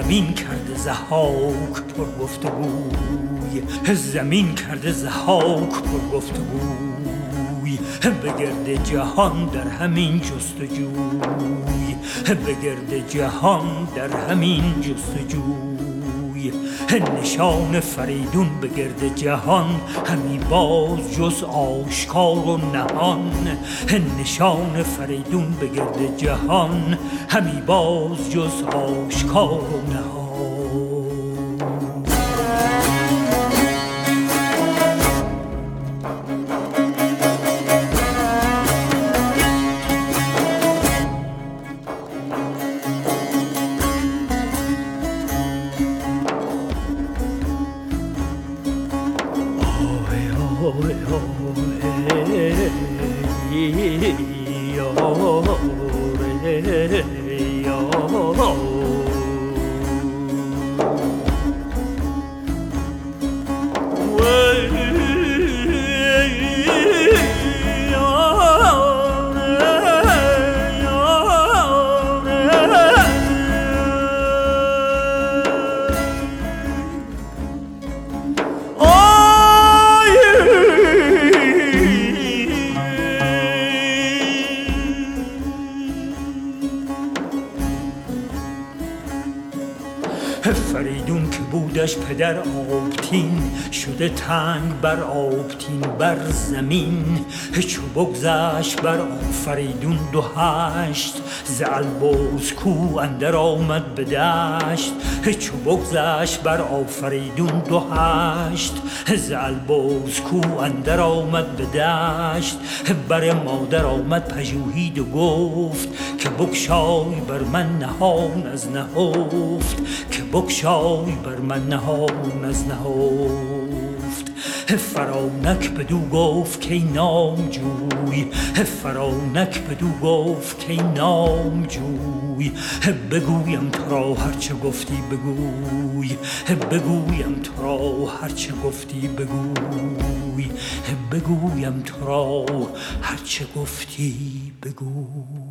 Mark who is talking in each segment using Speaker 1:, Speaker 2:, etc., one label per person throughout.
Speaker 1: زمین کرده ضحاک پر گفتگوی، زمین کرده ضحاک پر گفتگوی، به گرد جهان در همین جستجوی، به گرد جهان در همین جستجوی. نشان فریدون به گرد جهان همی باز جز آشکار و نهان. نشان فریدون به گرد جهان همی باز جز آشکار و نهان. فریدون که بودش پدر آبتین، شده تنگ بر آبتین بر زمین. چو بگذشت بر آفریدون 28 ز البرز کو اندر آمد به دشت. چو بگذشت بر آفریدون 28 ز البرز کو اندر آمد به دشت. بر مادر آمد پژوهید و گفت که بگشای بر من نهان از نهفت، که بگشای بر من نهان از نهفت. فرانک بدو گفت که نامجوی، فرانک بدو گفت که نامجوی. بگویم تو را هرچه گفتی بگوی، بگویم تو را هرچه گفتی بگوی، بگویم تو را هرچه گفتی بگوی.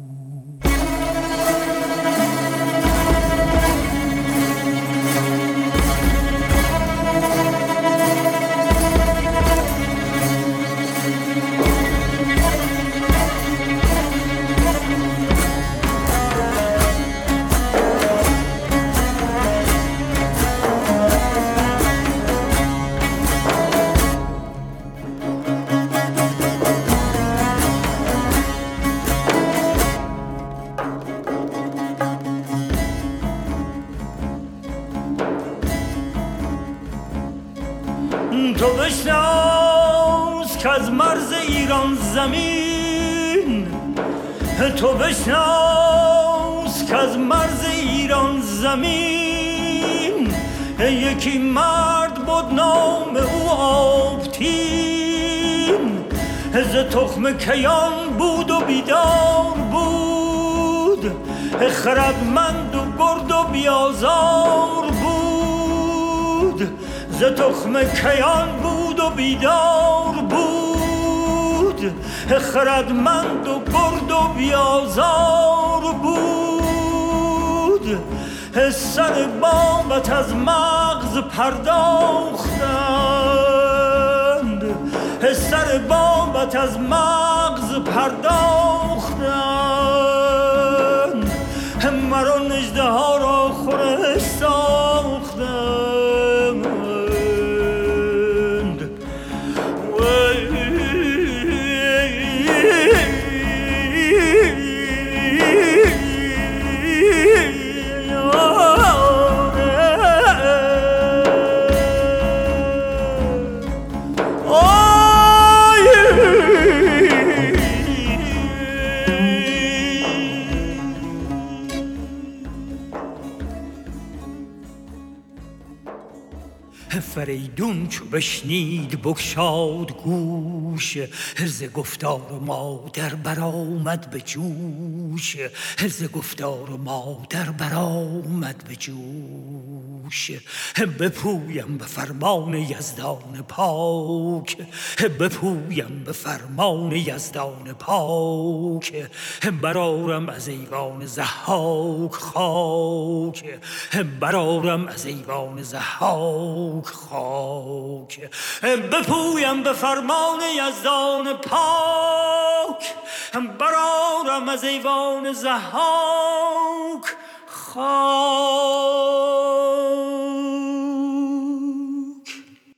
Speaker 1: تو بشناس که از مرز ایران زمین، تو بشناس که از مرز ایران زمین یکی مرد بود نام او آبتین. ز تخم کیان بود و بیدار بود، خردمند و گرد و بیازار بود. ز تخم کیان بود و بیدار بود، خردمند و گرد و بیازار بود. سر بابت از مغز پرداختند، سر بابت از مغز پرداختند. مرا اژدها را خورش ساختند. فریدون چو بشنید بگشاد گوش، ز گفتار مادر برآمد به جوش، ز گفتار مادر برآمد به جوش. بپویم به فرمان یزدان پاک، بپویم به فرمان یزدان پاک، برآرم از ایوان ضحاک خاک، برآرم از ایوان ضحاک خاک. بپویم به فرمان یزدان پاک، برآرم از ایوان ضحاک خاک.